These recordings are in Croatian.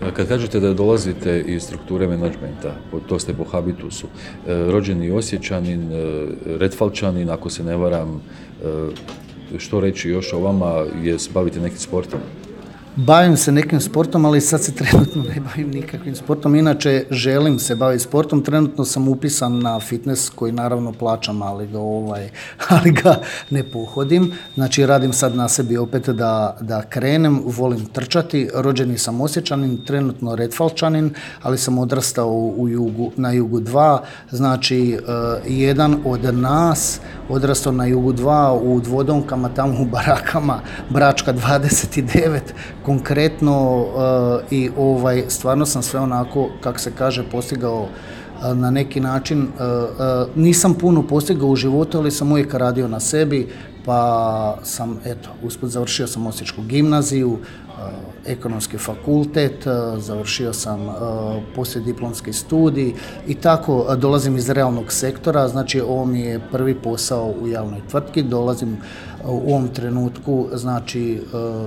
Kad kažete da dolazite iz strukture menadžmenta, to ste po habitusu, rođeni Osječanin, Retfalčanin, ako se ne varam, što reći još o vama, bavite nekim sportom? Bavim se nekim sportom, ali sad se trenutno ne bavim nikakvim sportom. Inače, želim se baviti sportom. Trenutno sam upisan na fitness, koji naravno plaćam, ali ga ne pohodim. Znači, radim sad na sebi opet da krenem. Volim trčati. Rođeni sam Osječanin, trenutno Retfalčanin, ali sam odrastao na Jugu 2. Znači, jedan od nas odrastao na Jugu 2 u Dvodomkama, tamo u barakama, Bračka 29, konkretno i stvarno sam sve onako, kako se kaže, postigao na neki način. Nisam puno postigao u životu, ali sam uvijek radio na sebi, pa sam, usput završio sam Osječku gimnaziju, ekonomski fakultet, završio sam poslijediplomski studij i tako dolazim iz realnog sektora, znači ovo mi je prvi posao u javnoj tvrtki, dolazim u ovom trenutku, znači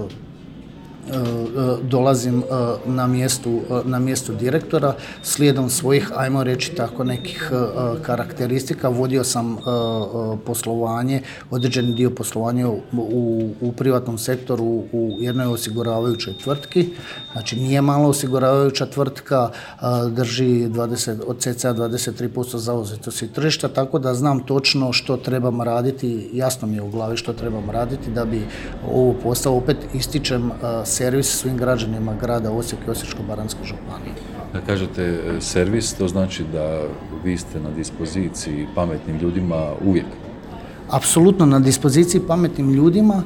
dolazim na mjestu direktora, slijedom svojih, ajmo reći tako, nekih karakteristika. Vodio sam poslovanje, određeni dio poslovanja u privatnom sektoru u jednoj osiguravajućoj tvrtki. Znači, nije mala osiguravajuća tvrtka, drži od cca 23% zauzetosti tržišta, tako da znam točno što trebam raditi, jasno mi je u glavi što trebam raditi da bi ovo postao, opet ističem, servis svim građanima grada Osijeka i Osječko-baranjske županije. Kad kažete servis, to znači da vi ste na dispoziciji pametnim ljudima uvijek? Apsolutno na dispoziciji pametnim ljudima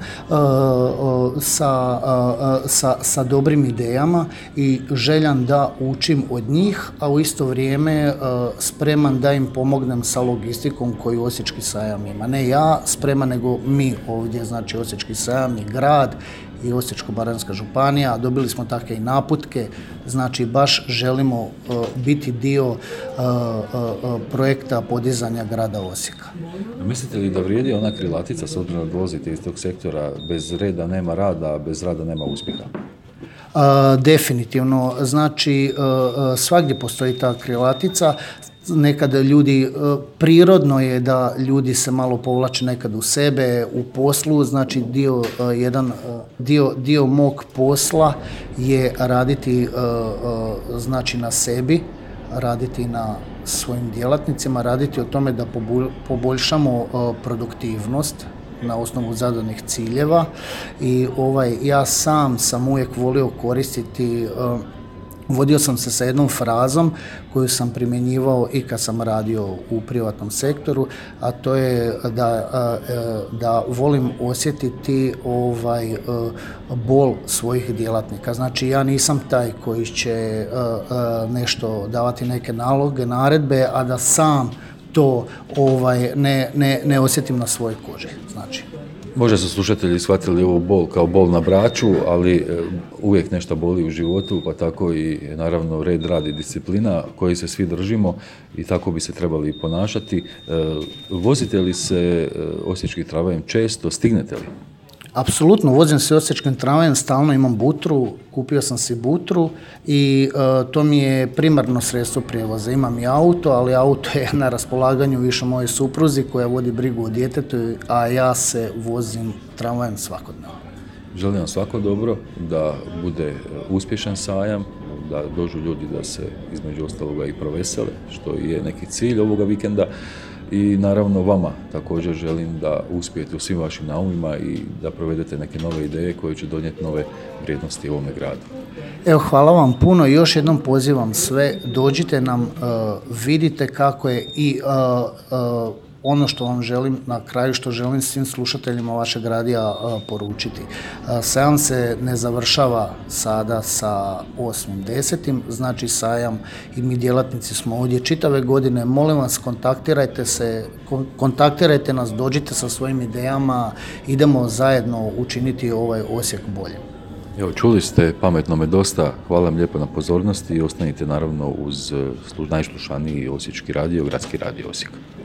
sa dobrim idejama i željan da učim od njih, a u isto vrijeme spreman da im pomognem sa logistikom koju Osječki sajam ima. Ne ja spreman, nego mi ovdje, znači Osječki sajam i grad i Osječko-baranjska županija. Dobili smo takve i naputke, znači baš želimo biti dio projekta podizanja grada Osijeka. Mislite li da vrijedi ona krilatica, s obzirom da dolazite iz tog sektora, bez reda nema rada, bez rada nema uspjeha? Definitivno, znači svagdje postoji ta krilatica. Nekad ljudi, prirodno je da ljudi se malo povlače nekad u sebe, u poslu, znači dio mog posla je raditi znači na sebi, raditi na svojim djelatnicima, raditi o tome da poboljšamo produktivnost na osnovu zadanih ciljeva i ja sam uvijek volio koristiti. Vodio sam se sa jednom frazom koju sam primjenjivao i kad sam radio u privatnom sektoru, a to je da volim osjetiti bol svojih djelatnika. Znači, ja nisam taj koji će nešto davati neke naloge, naredbe, a da sam to ne osjetim na svojoj koži. Znači. Možda su slušatelji shvatili ovu bol kao bol na Braču, ali uvijek nešto boli u životu, pa tako i naravno red, rad i disciplina koji se svi držimo i tako bi se trebali i ponašati. Vozite li se osječkim tramvajem često, stignete li? Apsolutno, vozim se osječkim tramvajem, stalno imam butru, kupio sam si butru i to mi je primarno sredstvo prijevoza. Imam i auto, ali auto je na raspolaganju više moje supruzi koja vodi brigu o djetetu, a ja se vozim tramvajem svakodnevno. Želim vam svako dobro, da bude uspješan sajam, da dođu ljudi da se između ostaloga i provesele, što je neki cilj ovoga vikenda. I naravno vama također želim da uspijete u svim vašim naumima i da provedete neke nove ideje koje će donijeti nove vrijednosti ovome gradu. Evo, hvala vam puno i još jednom pozivam sve, dođite nam, vidite kako je i ono što vam želim na kraju, što želim svim slušateljima vašeg radija poručiti. Sajam se ne završava sada sa 8.10. Znači sajam i mi djelatnici smo ovdje čitave godine. Molim vas, kontaktirajte nas, dođite sa svojim idejama, idemo zajedno učiniti ovaj Osijek boljim. Evo, čuli ste Pametnome dosta, hvala vam lijepo na pozornosti i ostanite naravno uz najslušaniji osječki radio, Gradski radio Osijek.